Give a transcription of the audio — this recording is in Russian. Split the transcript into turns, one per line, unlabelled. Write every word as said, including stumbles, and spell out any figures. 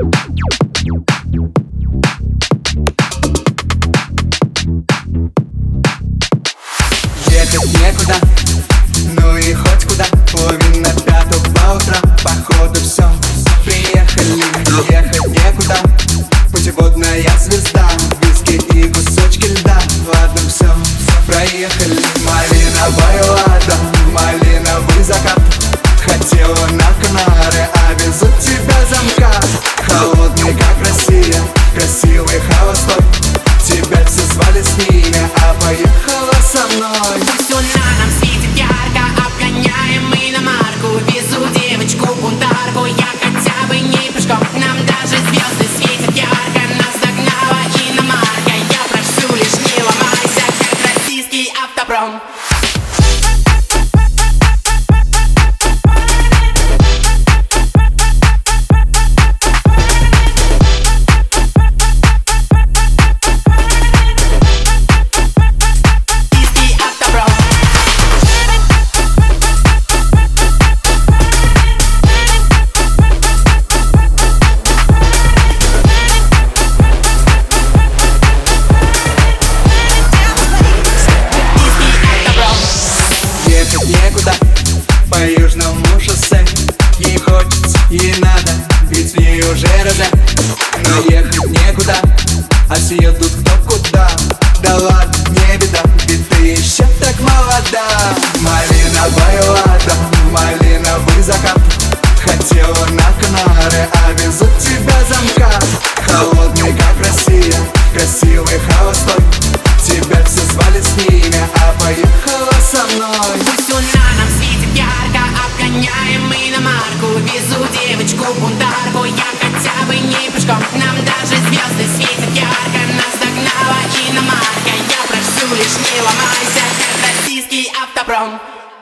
Ехать некуда, ну и хоть куда. Половина пятого по утрам, походу все. Приехали, ехать некуда. Путеводная звезда, виски и кусочки льда. Ладно, все, проехали. Малиновая лада, малиновый закат. Хотела на Канары, а везут тебя замкат. Холодный, как Россия, красивый, холостой. Тебя все звали с ними, а поехала со мной.
Пусть луна нам светит ярко, обгоняем мы иномарку. Везу девочку бунтарку, я хотя бы не пешком. Нам даже звезды светят ярко, нас догнала иномарка. Я прошу, лишь не ломайся, как российский автопром.
Некуда по южному шоссе. Ей хочется, ей надо, ведь в ней уже разряд. Но ехать некуда, а все едут кто куда. Да ладно, не беда, ведь ты еще так молода. Малиновая лада, малиновый закат. Хотела на Канары, а везут тебя замкат. Холодный, как Россия, красивый, холостой. Тебя все звали с ними, а поехала со мной.
Пусть луна нам светит ярко, обгоняем мы иномарку. Везу девочку бунтарку, я хотя бы не пешком. Нам даже звезды светят ярко, нас догнала иномарка. Я прошу, лишь не ломайся, как российский автопром.